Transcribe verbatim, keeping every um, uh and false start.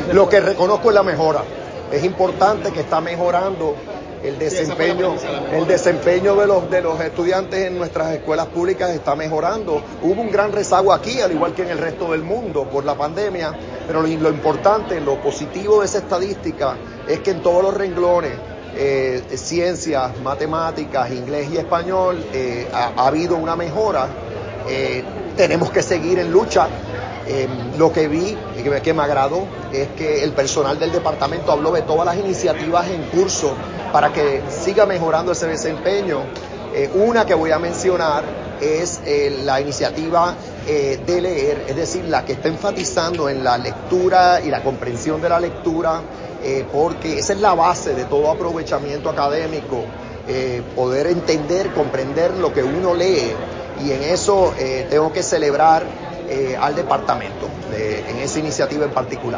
Lo que reconozco es la mejora. Es importante que está mejorando el desempeño, el desempeño de los, de los estudiantes en nuestras escuelas públicas está mejorando. Hubo un gran rezago aquí, al igual que en el resto del mundo, por la pandemia, pero lo, lo importante, lo positivo de esa estadística es que en todos los renglones, eh, ciencias, matemáticas, inglés y español, eh, ha, ha habido una mejora. Eh, tenemos que seguir en lucha. Eh, lo que vi, que, que me agradó, es que el personal del departamento habló de todas las iniciativas en curso para que siga mejorando ese desempeño. Eh, una que voy a mencionar es eh, la iniciativa eh, de leer, es decir, la que está enfatizando en la lectura y la comprensión de la lectura, eh, porque esa es la base de todo aprovechamiento académico, eh, poder entender, comprender lo que uno lee, y en eso eh, tengo que celebrar Eh, al departamento, de, en esa iniciativa en particular.